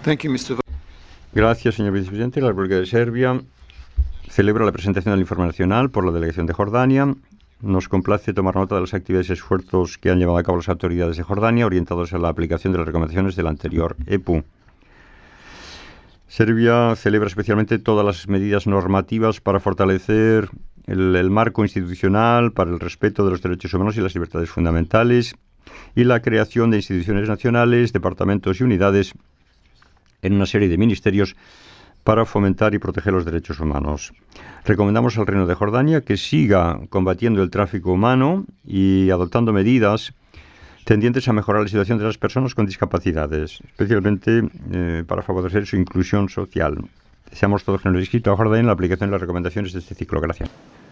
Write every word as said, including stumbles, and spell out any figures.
Thank you, mister Gracias, señor vicepresidente. La República de Serbia celebra la presentación del informe nacional por la delegación de Jordania. Nos complace tomar nota de las actividades y esfuerzos que han llevado a cabo las autoridades de Jordania orientados a la aplicación de las recomendaciones del anterior E P U. Serbia celebra especialmente todas las medidas normativas para fortalecer el, el marco institucional para el respeto de los derechos humanos y las libertades fundamentales y la creación de instituciones nacionales, departamentos y unidades en una serie de ministerios para fomentar y proteger los derechos humanos. Recomendamos al Reino de Jordania que siga combatiendo el tráfico humano y adoptando medidas tendientes a mejorar la situación de las personas con discapacidades, especialmente eh, para favorecer su inclusión social. Deseamos todo generoso éxito a Jordania en la aplicación de las recomendaciones de este ciclo. Gracias.